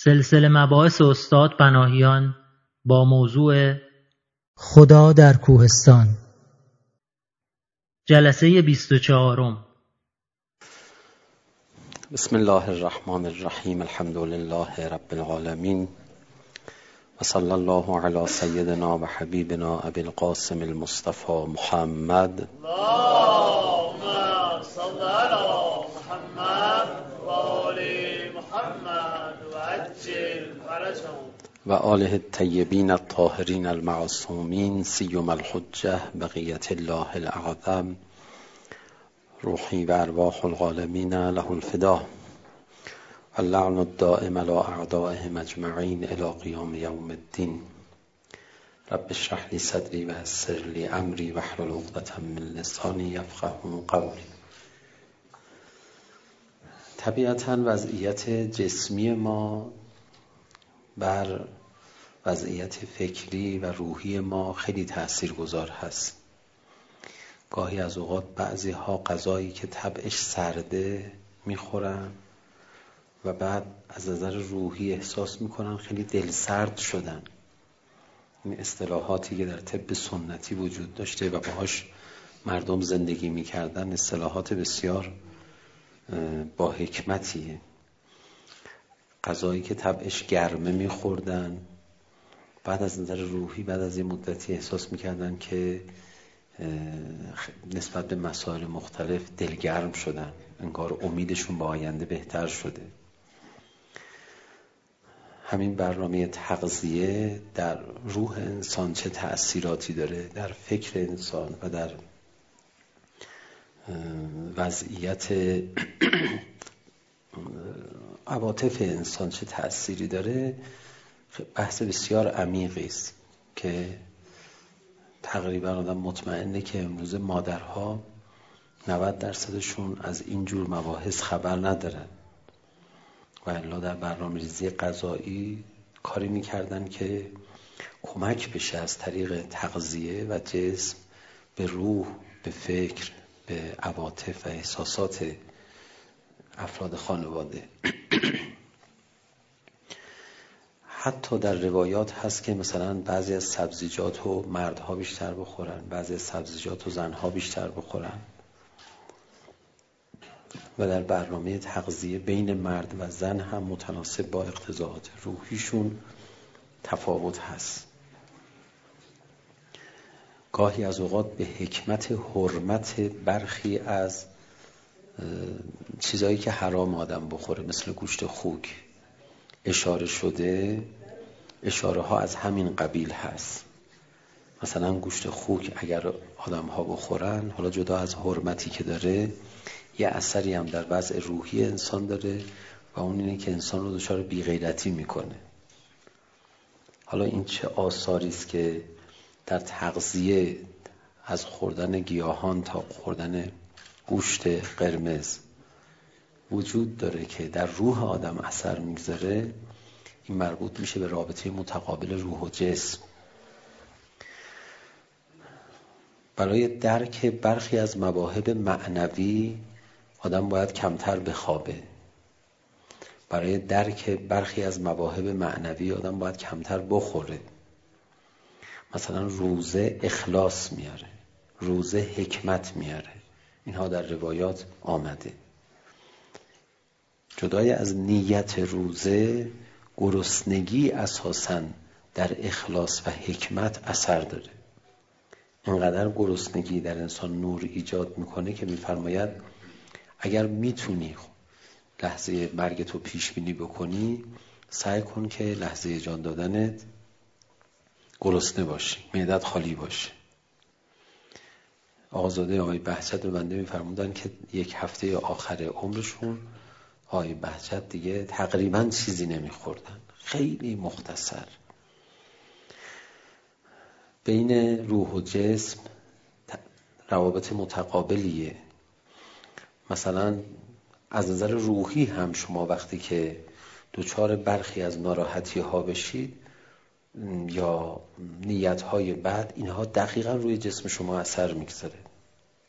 سلسله مباحث استاد پناهیان با موضوع خدا در کوهستان، جلسه 24. بسم الله الرحمن الرحیم. الحمد لله رب العالمین و صلی الله علی سیدنا و حبیبنا ابی القاسم المصطفى محمد. اللهم صل علی محمد و آل محمد و عجل فرجهم و آله الطیبین الطاهرین المعصومین سیما الحجة بقیت الله الاعظم روحی و ارواح العالمین له الفدا اللعن الدائم علی اعدائهم اجمعین الی قیام یوم الدین. رب اشرح لی صدری و یسر لی امری واحلل عقدة من لسانی یفقهوا قولی. طبیعتاً وضعیت جسمی ما بر وضعیت فکری و روحی ما خیلی تاثیرگذار هست. گاهی از اوقات بعضی ها غذایی که طبعش سرده میخورن و بعد از نظر روحی احساس میکنن خیلی دلسرد شدن. این اصطلاحاتی که در طب سنتی وجود داشته و باهاش مردم زندگی میکردن اصطلاحات بسیار با حکمتیه. غذایی که طبعش گرمه میخوردن، بعد از نظر روحی بعد از این مدتی احساس میکردن که نسبت به مسائل مختلف دلگرم شدن، انگار امیدشون به آینده بهتر شده. همین برنامه تغذیه در روح انسان چه تأثیراتی داره، در فکر انسان و در وضعیت عواطف انسان چه تأثیری داره، بحث بسیار عمیقی است که تقریبا آدم مطمئنه که امروز مادرها 90%شون از این جور مباحث خبر ندارن و الا در برنامه‌ریزی غذایی کاری میکردن که کمک بشه از طریق تغذیه و جسم به روح، به فکر، به عواطف و احساسات افراد خانواده. حتی در روایات هست که مثلا بعضی از سبزیجات رو مردها بیشتر بخورن، بعضی از سبزیجات رو زنها بیشتر بخورن و در برنامه تغذیه بین مرد و زن هم متناسب با اقتضاعات روحیشون تفاوت هست. گاهی از اوقات به حکمت حرمت برخی از چیزایی که حرام آدم بخوره مثل گوشت خوک اشاره شده. اشاره ها از همین قبیل هست. مثلا گوشت خوک اگر آدم ها بخورن، حالا جدا از حرمتی که داره، یه اثری هم در وضع روحی انسان داره و اون اینه که انسان رو دچار بی‌غیرتی میکنه. حالا این چه آثاری است که در تغذیه از خوردن گیاهان تا خوردن گوشت قرمز وجود داره که در روح آدم اثر میگذاره. این مربوط میشه به رابطه متقابل روح و جسم. برای درک برخی از مواهب معنوی آدم باید کمتر بخوابه. برای درک برخی از مواهب معنوی آدم باید کمتر بخوره. مثلا روزه اخلاص میاره، روزه حکمت میاره. اینها در روایات آمده. جدای از نیت روزه، گرسنگی اساساً در اخلاص و حکمت اثر داره. اینقدر گرسنگی در انسان نور ایجاد میکنه که میفرماید اگر میتونی لحظه مرگتو پیش بینی بکنی، سعی کن که لحظه جان دادنت گرسنه باشی، معدت خالی باشه. آقازاده آقای بهجت رو بنده میفرمودن که یک هفته آخر عمرشون آقای بهجت دیگه تقریبا چیزی نمیخوردن، خیلی مختصر. بین روح و جسم روابط متقابلیه. مثلا از نظر روحی هم شما وقتی که دچار برخی از ناراحتی ها بشید یا نیت های بد، اینها دقیقا روی جسم شما اثر میگذاره.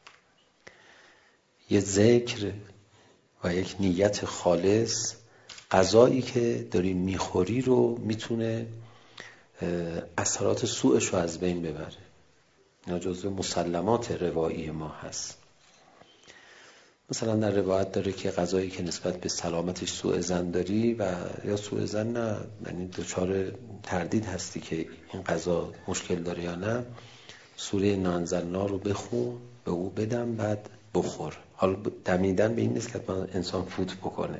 یه ذکر و یک نیت خالص غذایی که داری میخوری رو میتونه اثرات سوءش رو از بین ببره. اینا جزو مسلمات روایی ما هست. مثلا در روایت داره که غذایی که نسبت به سلامتش سوء ظن داری و یا سوء ظن نه، یعنی دچار تردید هستی که این غذا مشکل داره یا نه، سوره نانزلنا رو بخون، به او بدم، بعد بخور. حالا دمیدن به این نیست که انسان فوت بکنه.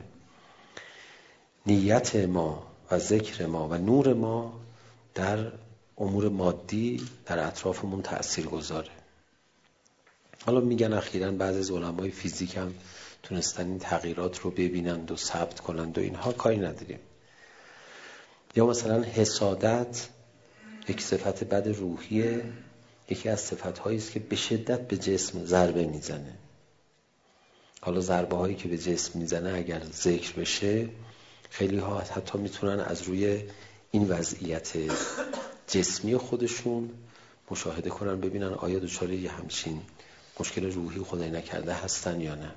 نیت ما و ذکر ما و نور ما در امور مادی در اطرافمون تأثیر گذاره. حالا میگن اخیراً بعضی از علمای فیزیک هم تونستن این تغییرات رو ببینند و ثبت کنند و اینها، کاری نداریم. یا مثلا حسادت یک صفت بد روحیه، یکی از صفت‌هایی است که به شدت به جسم ضربه میزنه. حالا ضربه هایی که به جسم میزنه اگر ذکر بشه، خیلی ها حتی میتونن از روی این وضعیت جسمی خودشون مشاهده کنن، ببینن آیا دچار یه همچین مشکل روحی خدای نکرده هستن یا نه.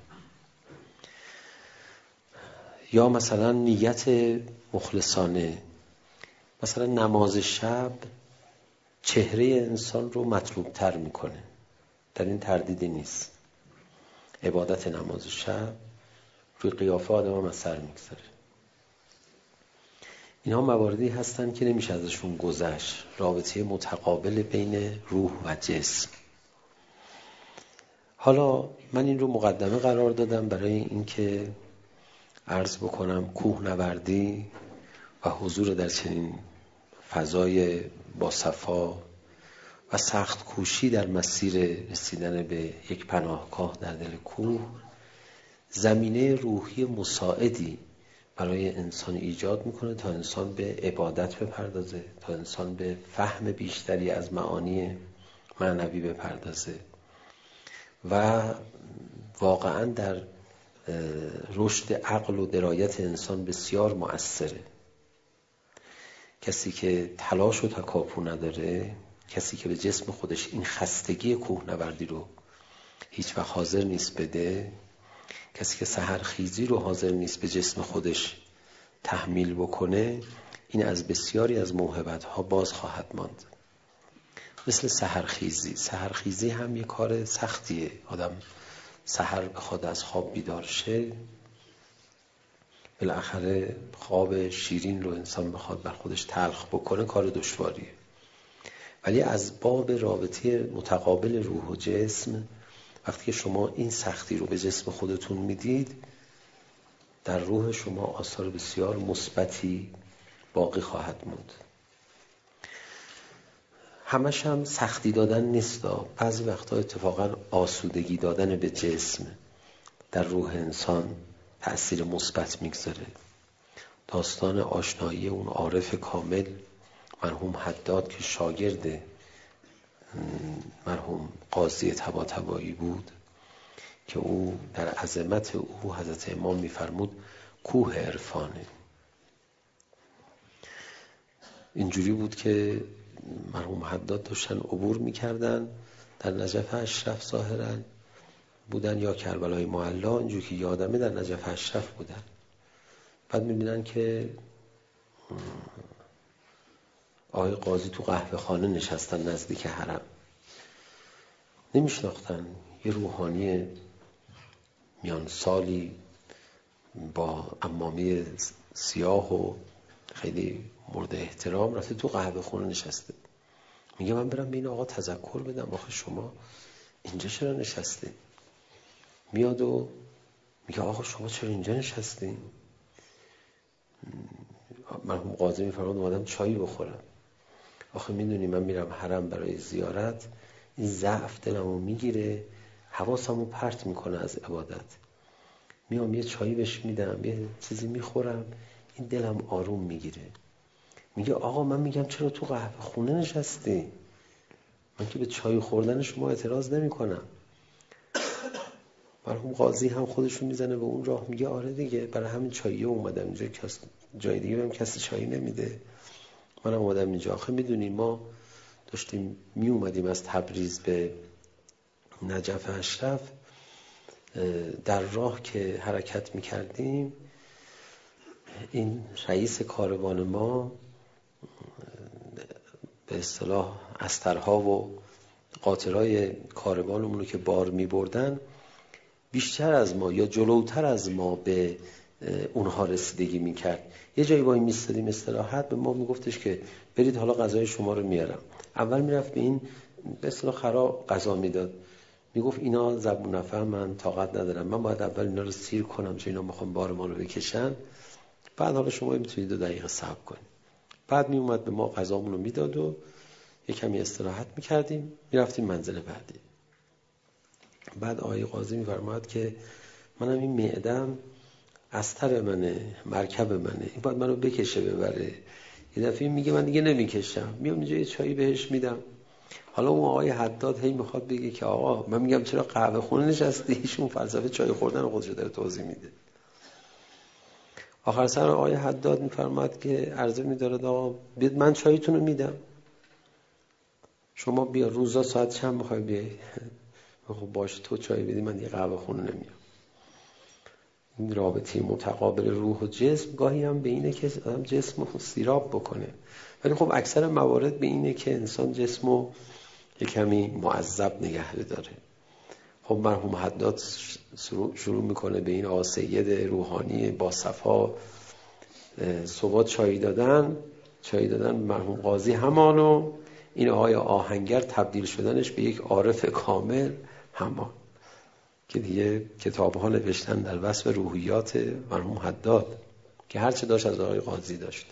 یا مثلا نیت مخلصانه، مثلا نماز شب چهره انسان رو مطلوب تر میکنه، در این تردیدی نیست. عبادت نماز شب روی قیافه آدم هم اثر میگذاره. اینها مواردی هستن که نمیشه ازشون گذشت. رابطه متقابل بین روح و جسم. حالا من این رو مقدمه قرار دادم برای اینکه عرض بکنم کوهنوردی و حضور در چنین فضای با صفا و سخت کوشی در مسیر رسیدن به یک پناهگاه در دل کوه زمینه روحی مساعدی برای انسان ایجاد میکنه تا انسان به عبادت بپردازه، تا انسان به فهم بیشتری از معانی معنوی بپردازه و واقعا در رشد عقل و درایت انسان بسیار مؤثره. کسی که تلاش و تکاپو نداره، کسی که به جسم خودش این خستگی کوهنوردی رو هیچ وقت حاضر نیست بده، کسی که سحرخیزی رو حاضر نیست به جسم خودش تحمیل بکنه، این از بسیاری از موهبت‌ها باز خواهد ماند. مثل سحرخیزی هم یه کار سختیه. آدم سحر بخواد از خواب بیدار شه، بالاخره خواب شیرین رو انسان بخواد بر خودش تلخ بکنه، کار دشواریه. ولی از باب رابطه متقابل روح و جسم، وقتی که شما این سختی رو به جسم خودتون میدید، در روح شما آثار بسیار مثبتی باقی خواهد موند. همش هم سختی دادن نیست. بعضی وقتا اتفاقا آسودگی دادن به جسم در روح انسان تأثیر مثبت میگذاره. داستان آشنایی اون عارف کامل مرحوم حداد که شاگرد مرحوم قاضی طباطبایی بود، که او در عظمت او حضرت امام میفرمود کوه عرفانه. اینجوری بود که مرحوم حداد داشتن عبور میکردن در نجف اشرف، ظاهرا بودن یا کربلای معلا، اینجوری که یادمه در نجف اشرف بودن. بعد میبینن که آقای قاضی تو قهوه خانه نشستن نزدیک حرم. نمیشناختن. یه روحانی میان سالی با عمامه سیاه و خیلی مورد احترام رفته تو قهوه خونه نشسته. میگه من برم به این آقا تذکر بدم، آخه شما اینجا چرا نشسته؟ میاد و میگه آقا شما چرا اینجا نشستین؟ مرحوم قاضی میفرماد اومدم چایی بخورم. آخه میدونی من میرم حرم برای زیارت، این ضعف دلمو میگیره، حواسمو پرت میکنه از عبادت. میام یه چایی بهش میدم، یه چیزی میخورم، این دلم آروم میگیره. میگه آقا من میگم چرا تو قهوه خونه نشستی؟ من که به چای خوردن شما اعتراض نمی کنم. مرحوم قاضی هم خودشون میزنه به اون راه، میگه آره دیگه برای همین چاییه اومدم اینجا، جای دیگه بهم کسی چایی نمیده، منم اومدم اینجا. آخه میدونی ما داشتیم می اومدیم از تبریز به نجف اشرف، در راه که حرکت میکردیم این رئیس کاروان ما به اصطلاح استرها و قاطرهای کاروانمون رو که بار می بردن بیشتر از ما یا جلوتر از ما به اونها رسیدگی می کرد. یه جایی وای میستادیم استراحت، به ما می گفتش که برید حالا غذای شما رو میارم. اول میرفت به این به اصطلاح خراب غذا میداد، میگفت اینا زبون نفهمن، طاقت ندارم، من باید اول اینا رو سیر کنم چون اینا میخوام بار ما رو بکشن، بعد حالا شما میتونید 2 دقیقه صبر کنید. بعد میومد به ما غذامون رو میداد و یک کمی استراحت میکردیم، میرفتیم منزل بعدی. بعد آقای قاضی میفرماد که منم این معدم استر منه، مرکب منه، این باید منو بکشه ببره. یه دفعه میگه من دیگه نمیکشم، میام اینجا یه چایی بهش میدم. حالا اون آقای حداد هی میخواد بگه که آقا، من میگم چرا قهوه خونه نشستی؟ ایشون فلسفه چای خوردن خودشو داره توضیح میده. آخر سر آقای حداد میفرماد که عرضه میدارد آقا بید من چایتون رو میدم، شما بیا روزا ساعت چند بخوای بیای؟ خب باشه تو چای بدی، من دیگه قهوه خونه نمیام. این رابطه متقابل روح و جسم گاهی هم به اینه که آدم جسم رو سیراب بکنه، ولی خب اکثر موارد به اینه که انسان جسم رو یک کمی معذب نگه داره. خب مرحوم حداد شروع میکنه به این آقا سید روحانی با صفا صبح چای دادن مرحوم قاضی همانو، این آقای آهنگر تبدیل شدنش به یک عارف کامل همان، که دیگه کتاب‌ها نوشتن در وصف روحیات مرحوم حداد که هر چه داشت از آقای قاضی داشت.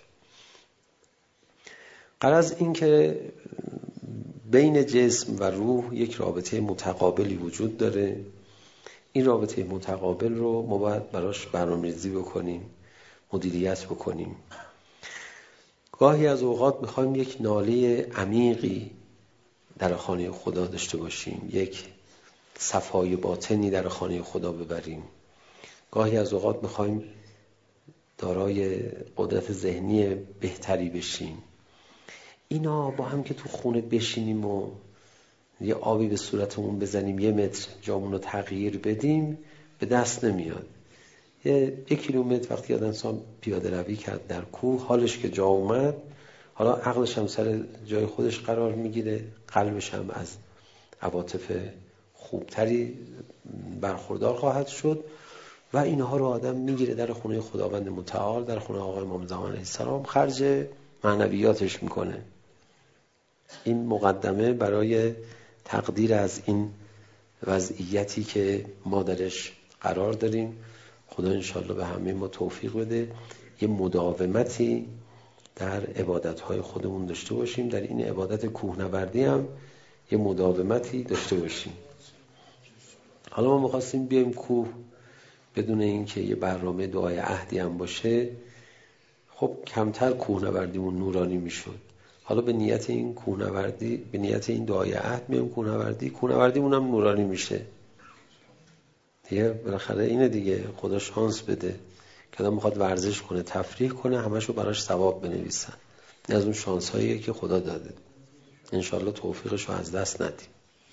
غرض این که بین جسم و روح یک رابطه متقابلی وجود داره. این رابطه متقابل رو ما باید براش برنامه‌ریزی بکنیم، مدیریت بکنیم. گاهی از اوقات میخوایم یک ناله عمیقی در خانه خدا داشته باشیم، یک صفای باطنی در خانه خدا ببریم. گاهی از اوقات میخوایم دارای قدرت ذهنی بهتری بشیم. اینا با هم که تو خونه بشینیم و یه آبی به صورتمون بزنیم، 1 متر جامون رو تغییر بدیم، به دست نمیاد. 1 کیلومتر وقتی انسان پیاده روی کرد در کوه، حالش که جا اومد، حالا عقلش هم سر جای خودش قرار میگیره، قلبش هم از عواطف خوبتری برخوردار خواهد شد و اینها رو آدم میگیره در خونه خداوند متعال، در خونه آقای امام زمان علیه السلام خرج معنویاتش میکنه. این مقدمه برای تقدیر از این وضعیتی که ما درش قرار داریم. خدا انشاءالله به همه ما توفیق بده یه مداومتی در عبادتهای خودمون داشته باشیم، در این عبادت کوهنوردی هم یه مداومتی داشته باشیم. حالا ما می‌خواستیم بیایم کوه بدون اینکه یه برنامه دعای عهدی هم باشه، خب کمتر کوهنوردیمون نورانی میشد. حالا به نیت این کوهنوردی، به نیت این دعای عهد میایم کوهنوردیمون هم نورانی میشه. دیگه بالاخره اینه دیگه، خدا شانس بده که آدم میخواد ورزش کنه، تفریح کنه، همشو براش ثواب بنویسن. این از اون شانس هاییه که خدا داده. انشالله توفیقشو از دست ندیم.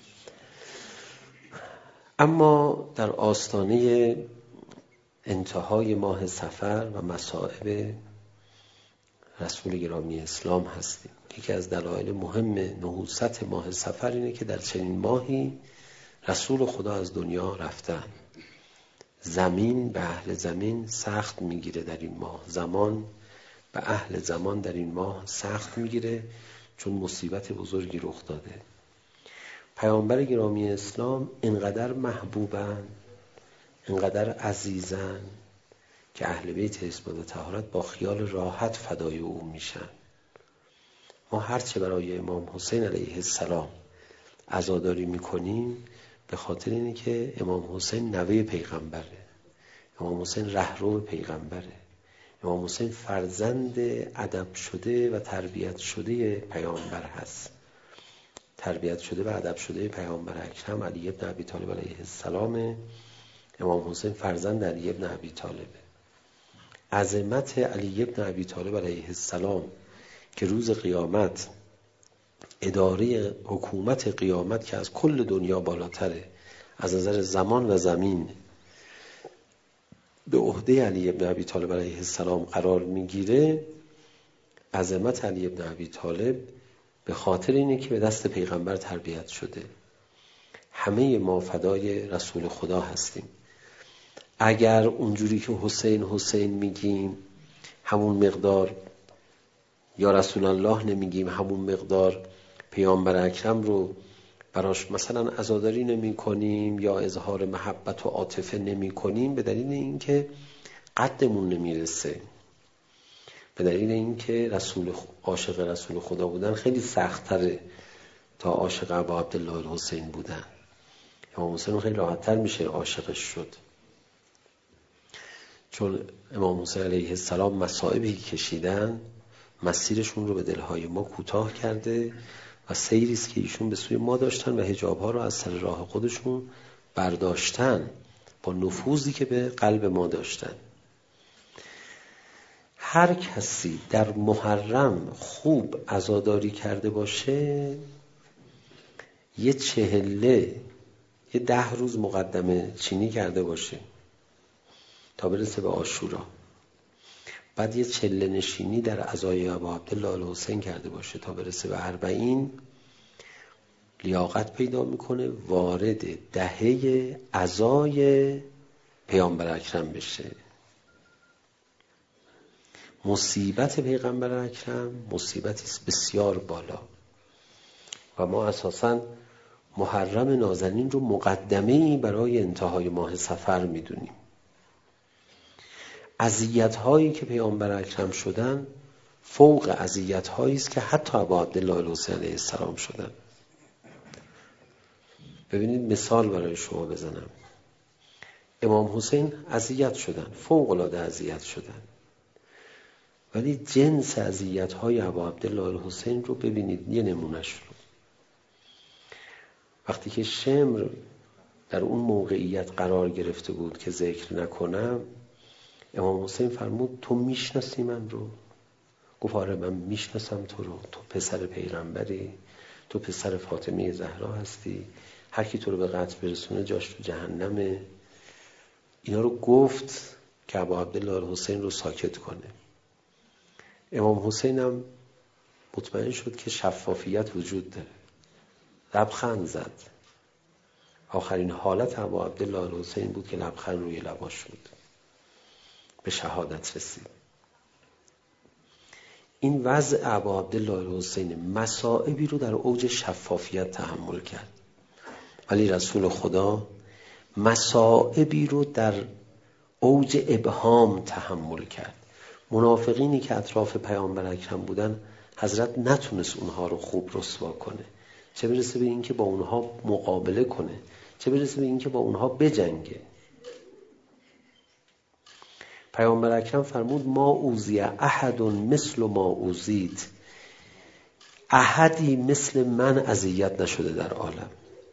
اما در آستانه انتهای ماه صفر و مصائب رسول گرامی اسلام هستیم. یکی از دلایل مهم نحوست ماه صفر اینه که در چنین ماهی رسول خدا از دنیا رفتن. زمین به اهل زمین سخت میگیره در این ماه، زمان به اهل زمان در این ماه سخت میگیره، چون مصیبت بزرگی رخ داده. پیامبر گرامی اسلام اینقدر محبوبن، اینقدر عزیزن که اهل بیت عصمت و طهارت با خیال راحت فدای او میشن. ما هرچه برای امام حسین علیه السلام عزاداری میکنیم به خاطر اینه که امام حسین نوه پیغمبره، امام حسین رهرو پیغمبره، امام حسین فرزند ادب شده و تربیت شده پیامبر هست، تربیت شده و ادب شده پیامبر اکرم علی بن ابی طالب علیه السلام. امام حسین فرزند علی بن ابی طالبه. عظمت علی بن ابی طالب علیه السلام که روز قیامت اداره حکومت قیامت که از کل دنیا بالاتره، از نظر زمان و زمین به عهده علی بن ابی طالب علیه السلام قرار میگیره، عظمت علی بن ابی طالب به خاطر اینه که به دست پیغمبر تربیت شده. همه ما فدای رسول خدا هستیم. اگر اونجوری که حسین حسین میگیم همون مقدار، یا رسول الله نمیگیم همون مقدار پیامبر اکرم رو براش مثلا عزاداری نمی کنیم یا اظهار محبت و عاطفه نمی کنیم، به دلیل اینکه قدمون نمیرسه، به دلیل اینکه عاشق رسول خدا بودن خیلی سخت‌تره تا عاشق ابا عبدالله الحسین بودن. امام حسین خیلی راحت‌تر میشه عاشقش شد، چون امام حسین علیه السلام مصائبی کشیدن مسیرشون رو به دلهای ما کوتاه کرده و سیری است که ایشون به سوی ما داشتن و حجاب‌ها رو از سر راه خودشون برداشتن با نفوذی که به قلب ما داشتن. هر کسی در محرم خوب عزاداری کرده باشه، یه 10 روز مقدمه چینی کرده باشه تا برسه به عاشورا، بعد یه چله نشینی در عزای ابا عبدالله الحسین کرده باشه تا برسه به 40، لیاقت پیدا میکنه وارد دهه عزای پیامبر اکرم بشه. مصیبت پیغمبر اکرم مصیبتی است بسیار بالا و ما اساساً محرم نازنین رو مقدمه‌ای برای انتهای ماه صفر میدونیم. اذیت‌هایی که پیامبر اکرم شدن فوق اذیت‌هایی است که حتی ابا عبدالله الحسین علیه السلام شدن. ببینید مثال برای شما بزنم، امام حسین اذیت شدن، فوق العاده اذیت شدن، ولی جنس اذیت‌های ابا عبدالله الحسین رو ببینید. یه نمونهش رو وقتی که شمر در اون موقعیت قرار گرفته بود که ذکر نکنم، امام حسین فرمود تو میشناسی من رو؟ گفت آره من میشناسم تو رو، تو پسر پیغمبری، تو پسر فاطمه زهرا هستی، هر کی تو رو به قتل برسونه جاش تو جهنمه. اینا رو گفت که ابا عبدالله الحسین رو ساکت کنه. امام حسین هم مطمئن شد که شفافیت وجود داره، لبخند زد. آخرین حالت ابا عبدالله الحسین بود که لبخند روی لباش بود، به شهادت رسید. این وضع ابا عبدالله الحسین مصائبی رو در اوج شفافیت تحمل کرد، ولی رسول خدا مصائبی رو در اوج ابهام تحمل کرد. منافقینی که اطراف پیامبر اکرم بودن، حضرت نتونست اونها رو خوب رسوا کنه، چه برسه به این که با اونها مقابله کنه، چه برسه به این که با اونها بجنگه. پیامبر اکرم فرمود ما اوذی احد مثل ما اوذیت، احدی مثل من اذیت نشده در عالم.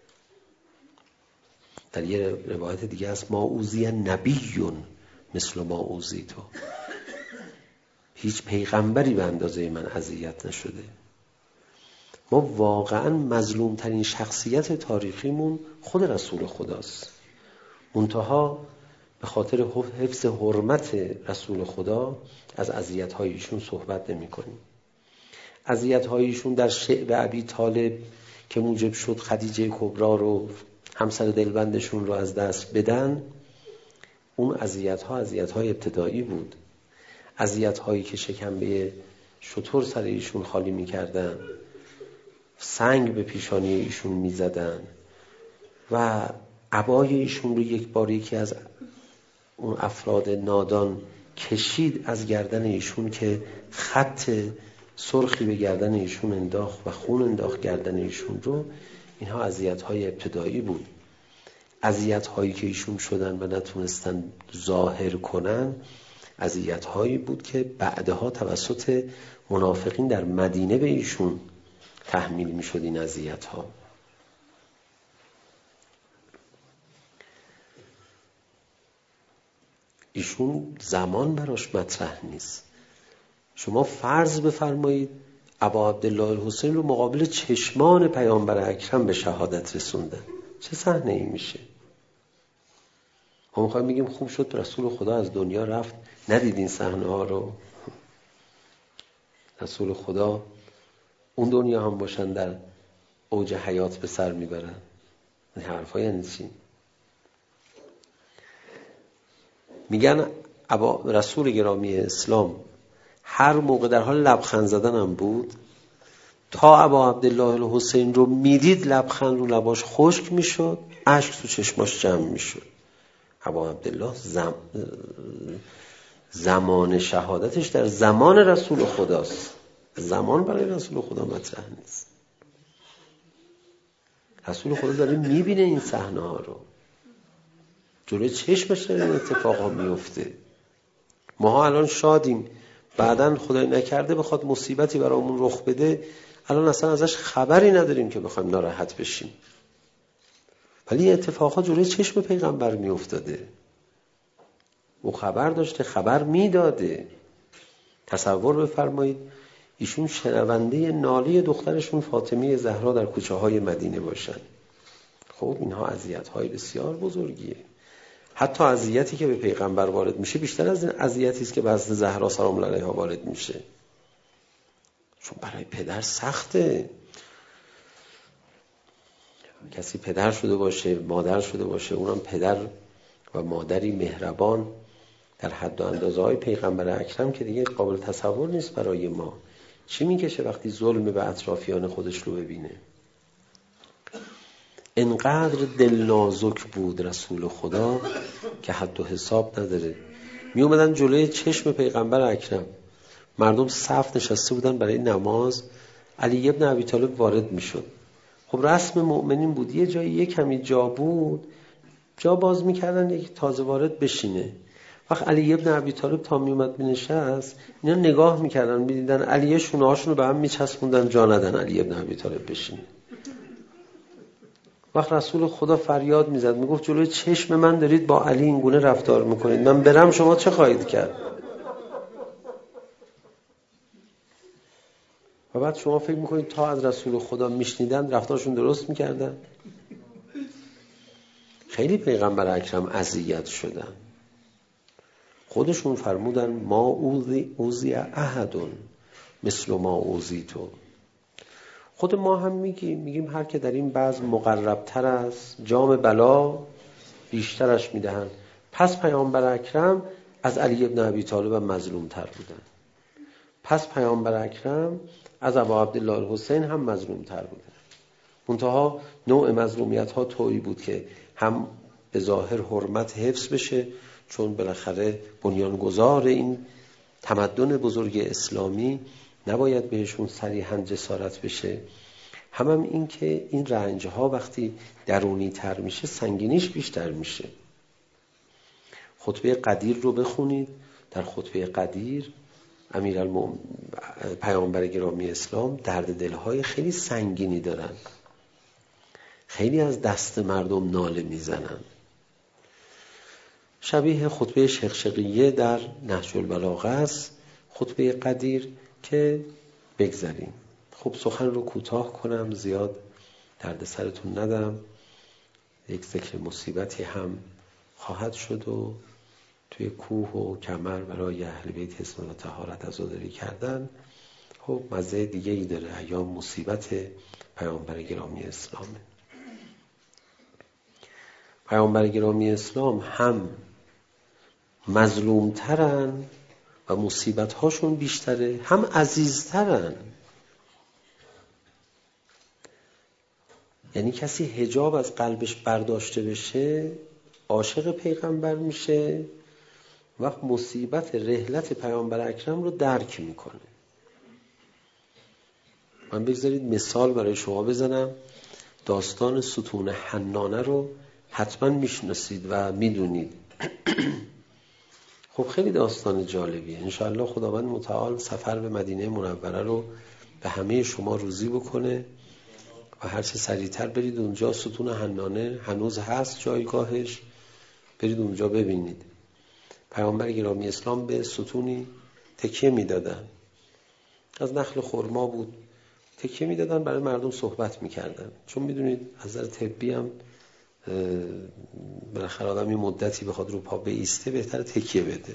در یه روایت دیگه است ما اوذی نبی مثل ما اوذیتو، هیچ پیغمبری به اندازه من اذیت نشده. ما واقعا مظلوم ترین شخصیت تاریخیمون خود رسول خداست، منتها به خاطر حفظ حرمت رسول خدا از اذیت‌های ایشون صحبت نمی‌کنیم. اذیت‌های ایشون در شعب ابی طالب که موجب شد خدیجه کبرا رو، همسر دلبندشون رو از دست بدن، اون اذیت‌های ابتدایی بود. اذیت‌هایی که شکمبه شتر سر ایشون خالی می‌کردن، سنگ به پیشانی ایشون می‌زدن و عبای ایشون رو یک بار یکی از اون افراد نادان کشید از گردن ایشون که خط سرخی به گردن ایشون انداخت و خون انداخت گردن ایشون رو. اینها اذیت‌های ابتدایی بود. اذیت‌هایی که ایشون شدن و نتونستن ظاهر کنن، اذیت‌هایی بود که بعدها توسط منافقین در مدینه به ایشون تحمیل می‌شد. این اذیت‌ها ایشون زمان براش مطرح نیست. شما فرض بفرمایید ابا عبدالله الحسین رو مقابل چشمان پیامبر اکرم به شهادت رسوندن، چه صحنه ای میشه؟ ما میخوایم بگیم خوب شد رسول خدا از دنیا رفت، ندید این صحنه ها رو. رسول خدا اون دنیا هم باشن در اوج حیات به سر میبرن. این حرفا یعنی چی؟ میگن رسول گرامی اسلام هر موقع در حال لبخند زدن هم بود، تا ابا عبدالله الحسین رو میدید لبخند رو لباش خشک میشد، اشک تو چشماش جمع میشد. ابا عبدالله زمان شهادتش در زمان رسول خداست، زمان برای رسول خدا مطرح نیست. رسول خدا داره میبینه این صحنه ها رو، جلوی چشمش داره این اتفاقا میفته. ما الان شادیم، بعدن خدای نکرده بخواد مصیبتی برامون رخ بده، الان اصلا ازش خبری نداریم که بخوایم ناراحت بشیم. ولی اتفاقات جلوی چشم پیغمبر میافتاده، او خبر داشته، خبر میداده. تصور بفرمایید ایشون شنونده ناله دخترشون فاطمه زهرا در کوچه های مدینه باشن. خب اینها اذیت‌های بسیار بزرگیه. حتی اذیتی که به پیغمبر وارد میشه بیشتر از این اذیتی است که به حضرت زهرا سلام الله علیها وارد میشه، چون برای پدر سخته. کسی پدر شده باشه، مادر شده باشه، اونم پدر و مادری مهربان در حد و اندازه های پیغمبر اکرم که دیگه قابل تصور نیست برای ما. چی میکشه وقتی ظلم به اطرافیان خودش رو ببینه؟ انقدر دل نازک بود رسول خدا که حد و حساب نداره. می اومدن جلوی چشم پیغمبر اکرم، مردم صف نشسته بودن برای نماز، علی ابن ابی طالب وارد میشد. خب رسم مؤمنین بود یه جایی یه کمی جا بود، جا باز میکردن یک تازه وارد بشینه. وقت علی ابن ابی طالب تا میومد بنشست، اینا نگاه میکردن، میدیدن علی شونه هاشونو به هم میچسبوندن، جا ندن علی ابن ابی طالب بشینه. وقت رسول خدا فریاد میزد، میگفت جلوی چشم من دارید با علی این گونه رفتار میکنید، من برم شما چه خواهید کرد؟ و بعد شما فکر میکنید تا از رسول خدا میشنیدن رفتارشون درست میکردن؟ خیلی پیغمبر اکرم اذیت شدن. خودشون فرمودن ما اوذی احدون مثل ما اوذیتو. خود ما هم میگیم هر که در این بعض مقربتر است جام بلا بیشترش میدهن. پس پیامبر اکرم از علی ابن ابی طالب مظلوم تر بودن، پس پیامبر اکرم از ابا عبدالله الحسین هم مظلوم تر بودن. منتها نوع مظلومیت ها طوری بود که هم به ظاهر حرمت حفظ بشه، چون بالاخره بنیانگذار این تمدن بزرگ اسلامی نباید بهشون صریحاً جسارت بشه، هم این که این رنج‌ها وقتی درونی تر میشه سنگینیش بیشتر میشه. خطبه قدیر رو بخونید. در خطبه قدیر پیامبر گرامی اسلام درد دلهای خیلی سنگینی دارن، خیلی از دست مردم ناله میزنن، شبیه خطبه شقشقیه در نهج البلاغه است. خطبه قدیر که بگذاریم. خب سخن رو کوتاه کنم، زیاد درد سرتون ندم. یک ذکر مصیبتی هم خواهد شد و توی کوه و کمر برای اهل بیت حسن و طهارت عزاداری کردن. خب مزه دیگه ای داره، ایام مصیبت پیامبر گرامی اسلامه. پیامبر گرامی اسلام هم مظلوم ترن و مصیبت هاشون بیشتره، هم عزیزترن. یعنی کسی حجاب از قلبش برداشته بشه عاشق پیغمبر میشه، وقت مصیبت رحلت پیامبر اکرم رو درک میکنه. من بگذارید مثال برای شما بزنم. داستان ستون حنانه رو حتما میشناسید و میدونید. خب خیلی داستان جالبیه. انشاءالله خداوند متعال سفر به مدینه منوره رو به همه شما روزی بکنه و هر چه سریعتر برید اونجا. ستون حنانه هنوز هست جایگاهش، برید اونجا ببینید. پیامبر گرامی اسلام به ستونی تکیه میدادن، از نخل خرما بود، تکیه میدادن، برای مردم صحبت میکردن. چون میدونید از نظر طبی هم بالاخره آدم این مدتی بخواد رو پا بایسته بهتره تکیه بده.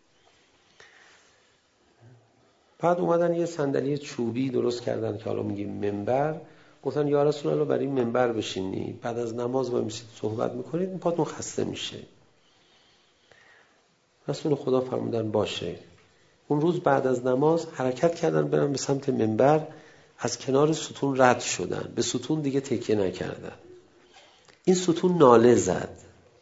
بعد اومدن یه صندلی چوبی درست کردن که حالا میگیم منبر. گفتن یا رسول الله برای منبر بشینید، بعد از نماز با میشید صحبت میکنید، پاتون خسته میشه. رسول خدا فرمودن باشه. اون روز بعد از نماز حرکت کردن برن به سمت منبر، از کنار ستون رد شدن، به ستون دیگه تکیه نکردن. این ستون ناله زد،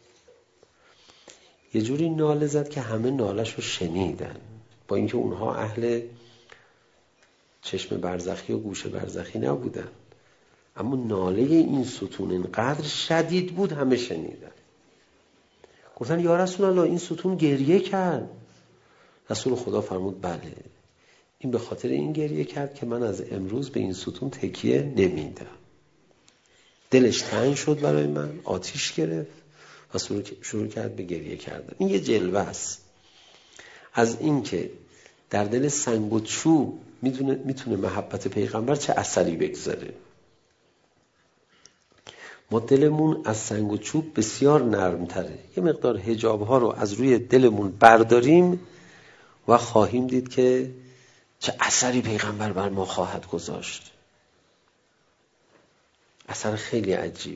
یه جوری ناله زد که همه نالش رو شنیدن، با اینکه اونها اهل چشم برزخی و گوش برزخی نبودن، اما ناله این ستون اینقدر شدید بود همه شنیدن. گفتن یا رسول الله این ستون گریه کرد. رسول خدا فرمود بله، این به خاطر این گریه کرد که من از امروز به این ستون تکیه نمیدم. دلش تنگ شد برای من، آتیش گرفت و شروع کرد به گریه کردن. این یه جلوه است از این که در دل سنگ و چوب میتونه محبت پیغمبر چه اثری بگذاره. ما دلمون از سنگ و چوب بسیار نرمتره. یه مقدار حجاب ها رو از روی دلمون برداریم و خواهیم دید که چه اثری پیغمبر بر ما خواهد گذاشت. اثر خیلی عجیب.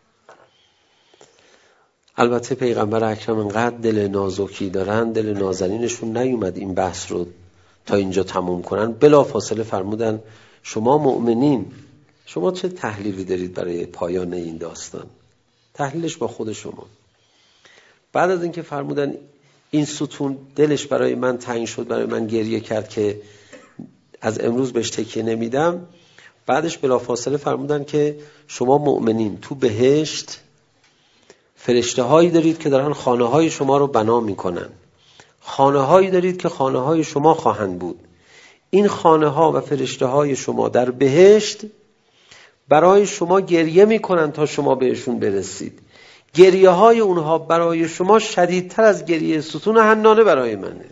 البته پیغمبر اکرم انقدر دل نازکی دارن، دل نازنینشون نیومد این بحث رو تا اینجا تموم کنن. بلا فاصله فرمودن شما مؤمنین، شما چه تحلیلی دارید برای پایان این داستان؟ تحلیلش با خود شما. بعد از اینکه فرمودن این ستون دلش برای من تنگ شد، برای من گریه کرد که از امروز بهش تکیه نمیدم، بعدش بلافاصله فرمودن که شما مؤمنین تو بهشت فرشته هایی دارید که دارن خانه های شما رو بنا میکنن، خانه هایی دارید که خانه های شما خواهند بود. این خانه ها و فرشته های شما در بهشت برای شما گریه میکنن تا شما بهشون برسید. گریه های اونها برای شما شدیدتر از گریه ستون حنانه برای منه.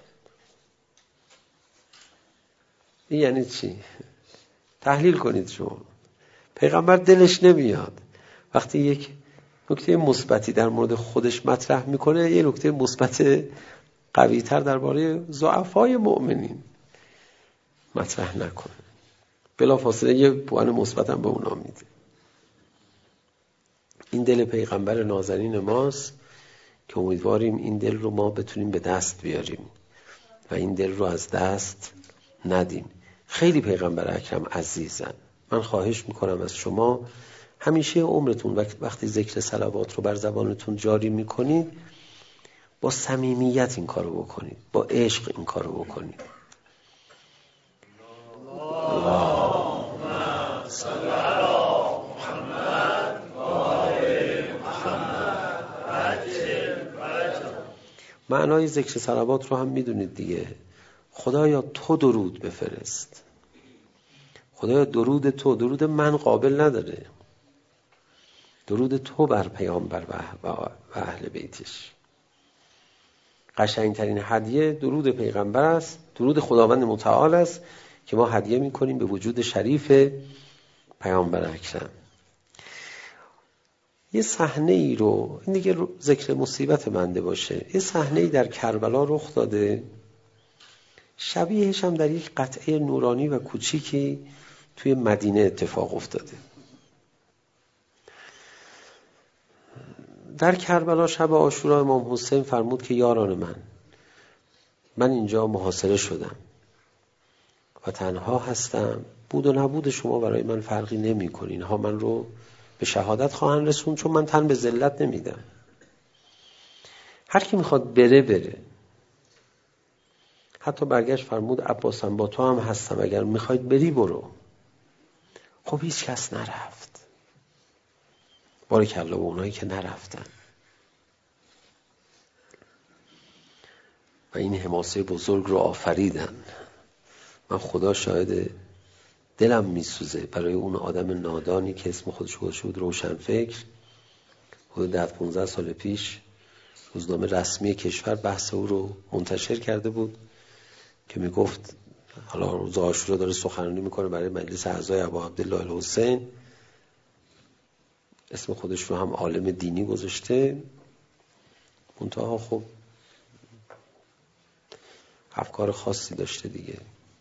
این یعنی چی؟ تحلیل کنید شما. پیغمبر دلش نمیاد وقتی یک نکته مثبتی در مورد خودش مطرح میکنه یه نکته مثبت قوی‌تر درباره ضعفای مؤمنین مطرح نکنه، بلافاصله یه پوان مثبت هم به اونا میده. این دل پیغمبر نازنین ماست که امیدواریم این دل رو ما بتونیم به دست بیاریم و این دل رو از دست ندیم. خیلی پیغمبر اکرم عزیزن. من خواهش میکنم از شما همیشه عمرتون وقتی ذکر صلوات رو بر زبانتون جاری میکنید با صمیمیت این کارو بکنید، با عشق این کارو بکنید. اللهم صل علی محمد و آل محمد عجل فرجهم. معنای ذکر صلوات رو هم میدونید دیگه. خدایا تو درود بفرست، خدایا درود تو، درود من قابل نداره، درود تو بر پیامبر و اهل بیتش. قشنگترین هدیه درود پیغمبر است، درود خداوند متعال است که ما هدیه میکنیم به وجود شریف پیامبر اکرم. یه صحنه ای رو، این دیگه ذکر مصیبت بنده باشه، یه صحنه ای در کربلا رخ داده، شبیهش هم در یک قطعه نورانی و کوچیکی توی مدینه اتفاق افتاده. در کربلا شب عاشورا امام حسین فرمود که یاران من اینجا محاصره شدم و تنها هستم، بود و نبود شما برای من فرقی نمی کنه، اینها من رو به شهادت خواهند رسون چون من تن به ذلت نمیدم. هر کی میخواد بره. حتی برگشت فرمود عباسم با تو هم هستم، اگر میخواید بری برو. خب هیچ کس نرفت. بارکالله به اونایی که نرفتن و این حماسه بزرگ رو آفریدن. من خدا شاهد دلم میسوزه برای اون آدم نادانی که اسم خودش گذاشته بود روشنفکر. حدود 15 سال پیش روزنامه رسمی کشور بحث او رو منتشر کرده بود که میگفت حالا روز عاشورا داره سخنرانی میکنه برای مجلس اعضای ابا عبدالله الحسین. اسم خودش رو هم عالم دینی گذاشته، منتها خب افکار خاصی داشته دیگه.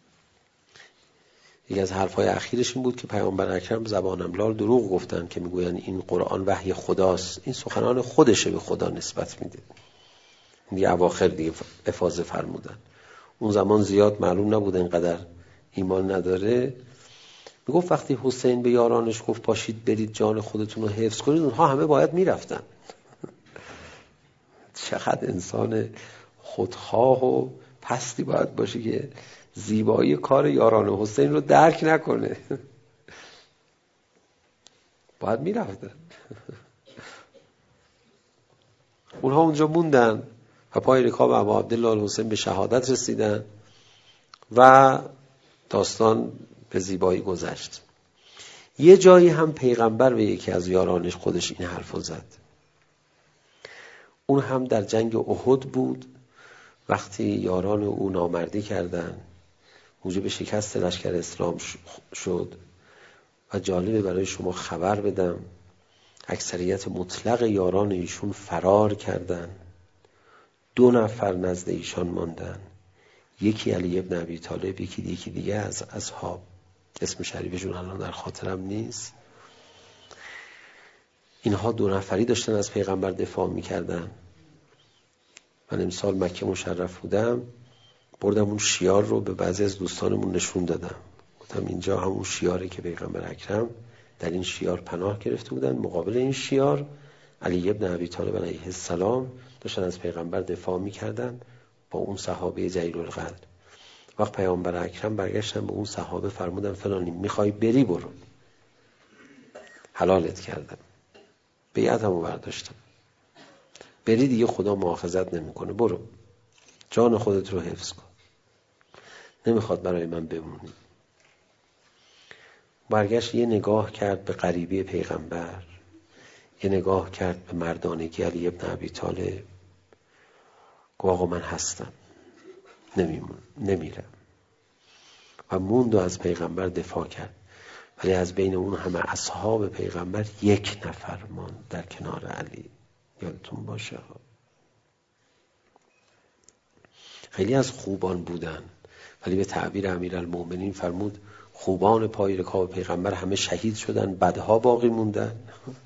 یکی از حرفهای اخیرش این بود که پیامبر اکرم زبانم لال دروغ گفتن که میگوین این قرآن وحی خداست، این سخنان خودشه به خدا نسبت میده. دیگه اواخر دیگه افاضه فرمودن. اون زمان زیاد معلوم نبود اینقدر ایمان نداره. میگفت وقتی حسین به یارانش گفت پاشید برید جان خودتون رو حفظ کنید، اونها همه باید میرفتن. چقدر انسان خودخواه و پستی باید باشه که زیبایی کار یاران حسین رو درک نکنه. باید میرفتن. اونها اونجا موندن و پای رکاب ابا عبدالله الحسین به شهادت رسیدن و داستان به زیبایی گذشت. یه جایی هم پیغمبر به یکی از یارانش خودش این حرفو زد. اون هم در جنگ احد بود، وقتی یاران او نامردی کردن موجب شکست لشکر اسلام شد. و جالبه برای شما خبر بدم اکثریت مطلق یاران ایشون فرار کردن. 2 نفر نزد ایشان ماندن، یکی علی ابن ابی طالب، یکی دیگه از اصحاب، اسم شریفشون الان در خاطرم نیست. اینها 2 نفری داشتن از پیغمبر دفاع میکردن. من امسال مکه مشرف بودم، بردم اون شیار رو به بعضی از دوستانمون نشون دادم، گفتم اینجا همون شیاره که پیغمبر اکرم در این شیار پناه گرفته بودن. مقابل این شیار علی ابن ابی طالب علیه السلام داشتن از پیغمبر دفاع میکردن با اون صحابه جلیل القدر. وقت پیامبر اکرم برگشتن به اون صحابه فرمودن فلانی میخوای بری برو، حلالت کردم، بیعتمو برداشتم، بری دیگه خدا مؤاخذت نمیکنه، برو جان خودت رو حفظ کن، نمیخواد برای من بمونی. برگشت یه نگاه کرد به غریبی پیغمبر، یه نگاه کرد به مردانگی علی ابن ابی طالب، گفت آقا من هستم، نمیرم. و موند و از پیغمبر دفاع کرد. ولی از بین اون همه اصحاب پیغمبر 1 نفر ماند در کنار علی. یادتون باشه خیلی از خوبان بودن، ولی به تعبیر امیرالمومنین فرمود خوبان پای رکاب پیغمبر همه شهید شدن، بدها باقی موندن.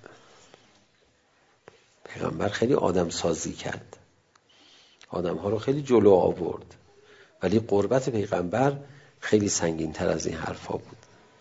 پیغمبر خیلی آدم سازی کرد، آدم ها رو خیلی جلو آورد، ولی قربت پیغمبر خیلی سنگین تر از این حرفا بود.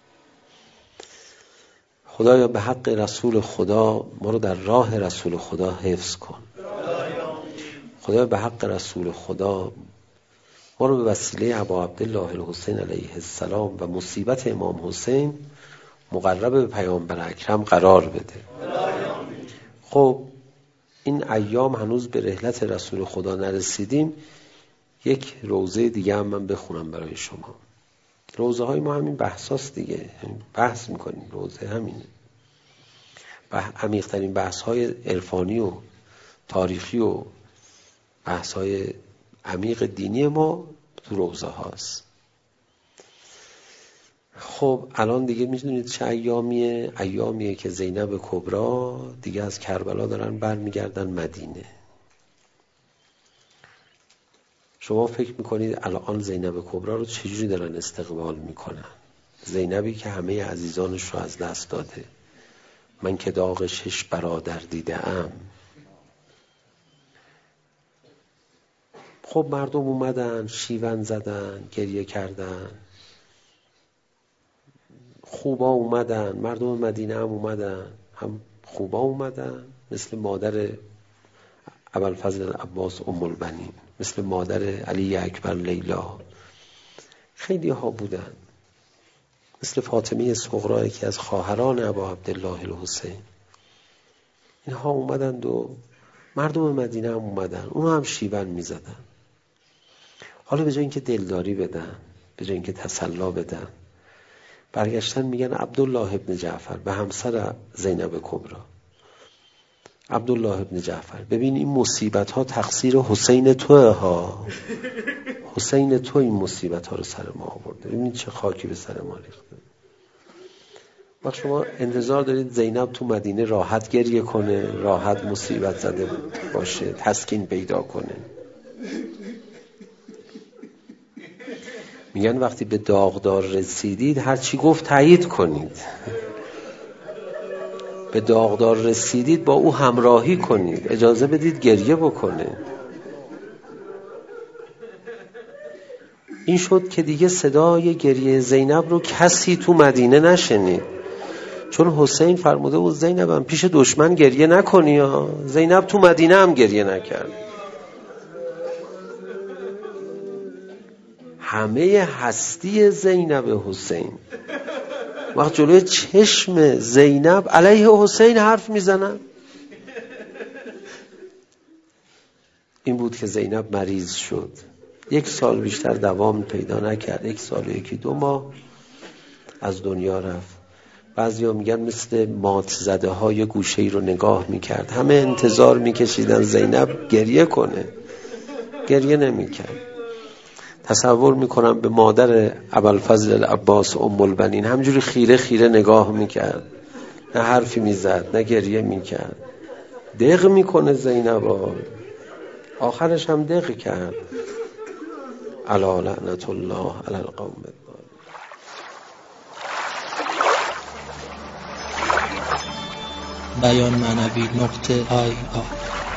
خدایا به حق رسول خدا ما رو در راه رسول خدا حفظ کن. خدایا به حق رسول خدا ما رو به وسیله ابا عبدالله الحسین علیه السلام و مصیبت امام حسین مقرب به پیامبر اکرم قرار بده. خب این ایام هنوز به رحلت رسول خدا نرسیدیم. یک روضه دیگه هم من بخونم برای شما. روضه های ما همین بحثاست دیگه، بحث میکنیم، روضه همینه. عمیق‌ترین بحث های عرفانی و تاریخی و بحث های عمیق دینی ما تو روضه هاست. خب الان دیگه میدونید چه ایامیه؟ ایامیه که زینب کبرا دیگه از کربلا دارن برمیگردن مدینه. شما فکر میکنید الان زینب کبرا رو چجوری دارن استقبال میکنن؟ زینبی که همه عزیزانش رو از دست داده، من که داغ 6 برادر دیدم. خب مردم اومدن شیون زدن، گریه کردن، خوبا اومدن، مردم مدینه هم اومدن، هم خوبا اومدن مثل مادر ابوالفضل عباس ام البنین، مثل مادر علی اکبر لیلا، خیلی ها بودن، مثل فاطمه صغرا که از خواهران ابا عبدالله الحسین. اینها اومدند و مردم مدینه هم اومدن، اونها هم شیون میزدن. حالا به جای اینکه دلداری بدن، به جای اینکه تسلا بدن، برگشتن میگن عبدالله ابن جعفر به همسر زینب کبرا، عبدالله ابن جعفر ببین این مصیبت ها تقصیر حسین توه ها، حسین تو این مصیبت ها رو سر ما آورده، ببین چه خاکی به سر ما ریخته. وقت شما انتظار دارید زینب تو مدینه راحت گریه کنه، راحت مصیبت زده باشه، تسکین پیدا کنه. میگن وقتی به داغدار رسیدید هر چی گفت تایید کنید. به داغدار رسیدید با او همراهی کنید، اجازه بدید گریه بکنه. این شد که دیگه صدای گریه زینب رو کسی تو مدینه نشنید، چون حسین فرموده بود زینبم پیش دشمن گریه نکنی ها. زینب تو مدینه هم گریه نکرد. همه هستی زینب حسین وقت جلوی چشم زینب علیه حسین حرف میزنن. این بود که زینب مریض شد، 1 سال بیشتر دوام پیدا نکرد، 1 سال و 1-2 ماه از دنیا رفت. بعضیا میگن مثل مات زده های گوشه ای رو نگاه میکرد. همه انتظار میکشیدن زینب گریه کنه، گریه نمیکرد. تصور میکنم به مادر ابوالفضل العباس ام البنین همجوری خیره خیره نگاه میکرد، نه حرفی میزد نه گریه میکرد. دق میکنه زینب، آخرش هم دق کرد. الا لعنت الله علی القوم الظالمین. بیان معنوی .ir